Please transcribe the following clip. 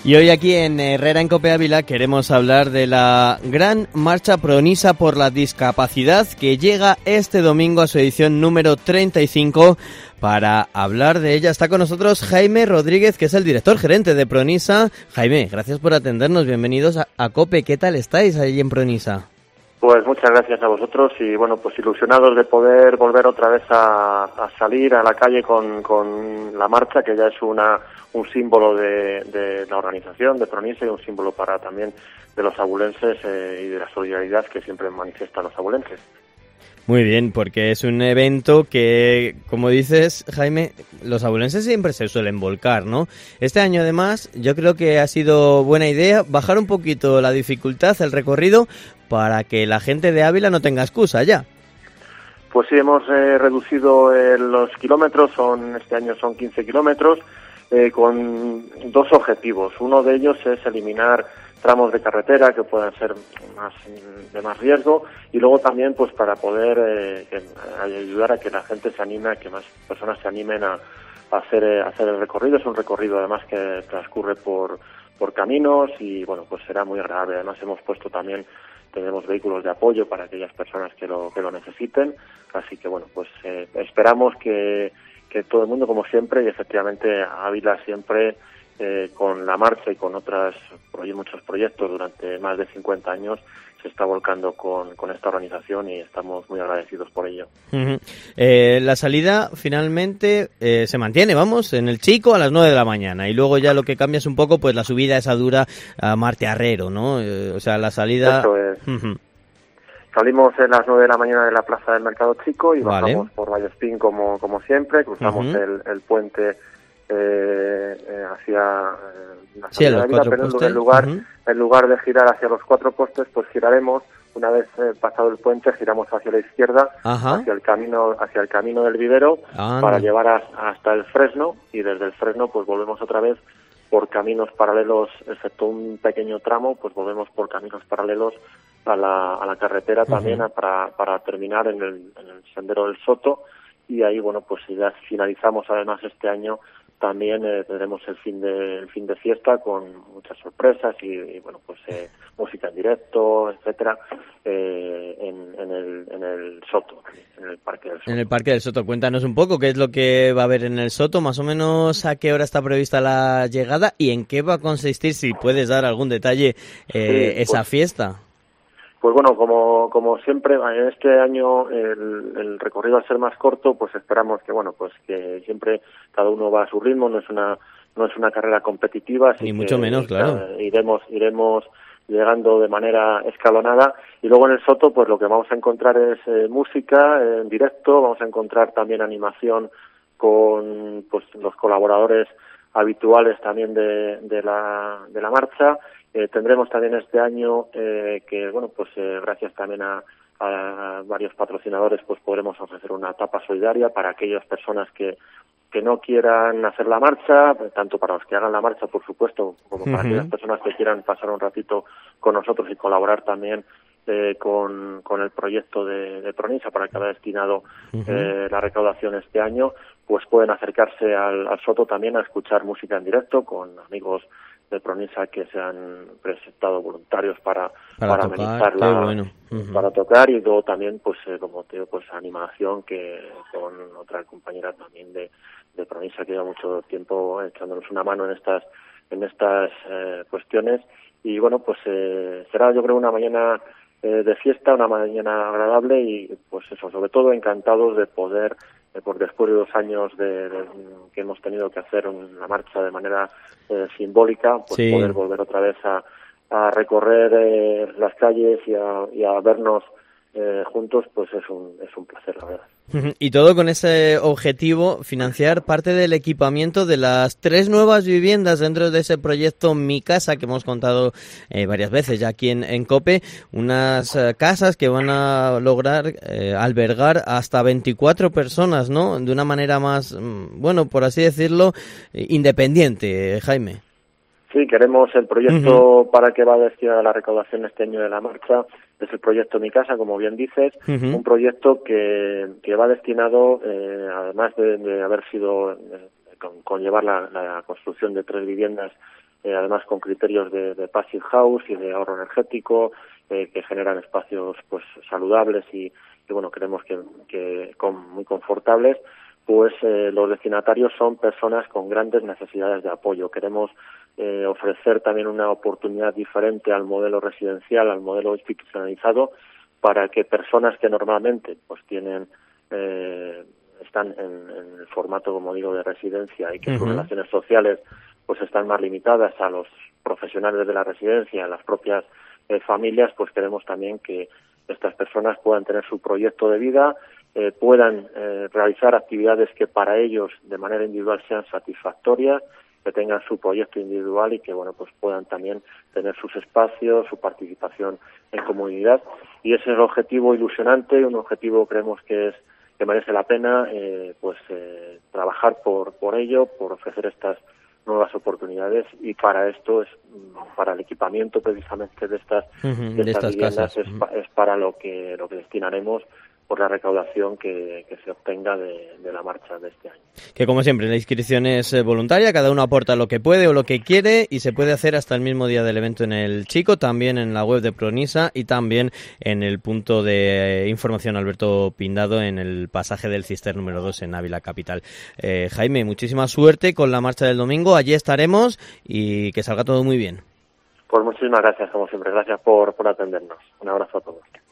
Y hoy aquí en Herrera en Cope Ávila queremos hablar de la Gran Marcha Pronisa por la Discapacidad que llega este domingo a su edición número 35. Para hablar de ella está con nosotros Jaime Rodríguez, que es el director gerente de Pronisa. Jaime, gracias por atendernos, bienvenidos a Cope. ¿Qué tal estáis ahí en Pronisa? Pues muchas gracias a vosotros y bueno, pues ilusionados de poder volver otra vez a salir a la calle con la marcha, que ya es un símbolo de la organización de Pronisa y un símbolo para también de los abulenses y de la solidaridad que siempre manifiestan los abulenses. Muy bien, porque es un evento que, como dices, Jaime, los abulenses siempre se suelen volcar, ¿no? Este año, además, yo creo que ha sido buena idea bajar un poquito la dificultad, el recorrido, para que la gente de Ávila no tenga excusa ya. Pues sí, hemos reducido los kilómetros, este año son 15 kilómetros, con dos objetivos. Uno de ellos es eliminar tramos de carretera que puedan ser de más riesgo y luego también pues para poder ayudar a que la gente se anime, a que más personas se animen a hacer el recorrido. Es un recorrido además que transcurre por caminos y bueno, pues será muy agradable. Además tendremos vehículos de apoyo para aquellas personas que lo necesiten, así que bueno, pues esperamos que todo el mundo, como siempre, y efectivamente Ávila siempre con la marcha y con muchos proyectos durante más de 50 años se está volcando con esta organización y estamos muy agradecidos por ello. Uh-huh. La salida finalmente se mantiene, vamos, en el Chico a las 9 de la mañana y luego ya lo que cambia es un poco pues la subida esa dura a Martearrero, ¿no? O sea, la salida... Eso es. Uh-huh. Salimos a las 9 de la mañana de la Plaza del Mercado Chico y vale. Bajamos por Vallespín como siempre, cruzamos uh-huh. el puente hacia la sí, salida de Ávila, pero uh-huh. en lugar de girar hacia los 4 postes, pues giraremos, una vez pasado el puente, giramos hacia la izquierda, uh-huh. hacia el camino del Vivero, para llevar hasta el Fresno, y desde el Fresno pues volvemos otra vez por caminos paralelos, excepto un pequeño tramo, pues volvemos por caminos paralelos a la carretera uh-huh. también para terminar en el Sendero del Soto, y ahí bueno, pues ya finalizamos además este año. También tendremos el fin de fiesta con muchas sorpresas y bueno, pues música en directo, etcétera, en el Soto, en el Parque del Soto. En el Parque del Soto, cuéntanos un poco qué es lo que va a haber en el Soto, más o menos a qué hora está prevista la llegada y en qué va a consistir, si puedes dar algún detalle, esa fiesta. Pues bueno, como siempre, en este año el recorrido al ser más corto, pues esperamos que siempre cada uno va a su ritmo, no es una carrera competitiva, así ni mucho menos, claro. Iremos llegando de manera escalonada y luego en el Soto pues lo que vamos a encontrar es música en directo, vamos a encontrar también animación con pues los colaboradores habituales también de la marcha. Tendremos también este año que bueno pues gracias también a varios patrocinadores pues podremos ofrecer una tapa solidaria para aquellas personas que no quieran hacer la marcha, tanto para los que hagan la marcha por supuesto como para aquellas personas que quieran pasar un ratito con nosotros y colaborar también con el proyecto de Pronisa para que va destinado la recaudación este año, pues pueden acercarse al Soto también a escuchar música en directo con amigos de Pronisa que se han presentado voluntarios para amenizarla, bueno. para tocar, y luego también pues como te digo pues animación que con otra compañera también de Pronisa que lleva mucho tiempo echándonos una mano en estas cuestiones, y bueno pues será yo creo una mañana de fiesta, una mañana agradable y pues eso, sobre todo encantados de poder por después de 2 años que hemos tenido que hacer una marcha de manera simbólica, pues sí. Poder volver otra vez a recorrer las calles y a vernos juntos, pues es un placer, la verdad. Y todo con ese objetivo, financiar parte del equipamiento de las 3 nuevas viviendas dentro de ese proyecto Mi Casa, que hemos contado varias veces ya aquí en COPE, unas casas que van a lograr albergar hasta 24 personas, ¿no? De una manera más, bueno, por así decirlo, independiente, Jaime. Sí, queremos el proyecto para que va a destinado a la recaudación este año de la marcha, es el proyecto Mi Casa, como bien dices, un proyecto que va destinado, además de haber sido, conllevar la construcción de 3 viviendas además con criterios de passive house y de ahorro energético, que generan espacios pues saludables y bueno, creemos que muy confortables. Pues los destinatarios son personas con grandes necesidades de apoyo. Queremos ofrecer también una oportunidad diferente al modelo residencial, al modelo institucionalizado, para que personas que normalmente pues están en el formato, como digo, de residencia y que sus relaciones sociales pues están más limitadas a los profesionales de la residencia, a las propias familias, pues queremos también que estas personas puedan tener su proyecto de vida, puedan realizar actividades que para ellos de manera individual sean satisfactorias, que tengan su proyecto individual y que bueno pues puedan también tener sus espacios, su participación en comunidad. Y ese es el objetivo ilusionante, un objetivo creemos que merece la pena trabajar por ello, por ofrecer estas nuevas oportunidades, y para esto para el equipamiento precisamente de estas viviendas casas. Es para lo que destinaremos por la recaudación que se obtenga de la marcha de este año. Que como siempre, la inscripción es voluntaria, cada uno aporta lo que puede o lo que quiere y se puede hacer hasta el mismo día del evento en el Chico, también en la web de Pronisa y también en el punto de información Alberto Pindado en el pasaje del Cister número 2 en Ávila capital. Jaime, muchísima suerte con la marcha del domingo, allí estaremos y que salga todo muy bien. Pues muchísimas gracias, como siempre, gracias por atendernos. Un abrazo a todos.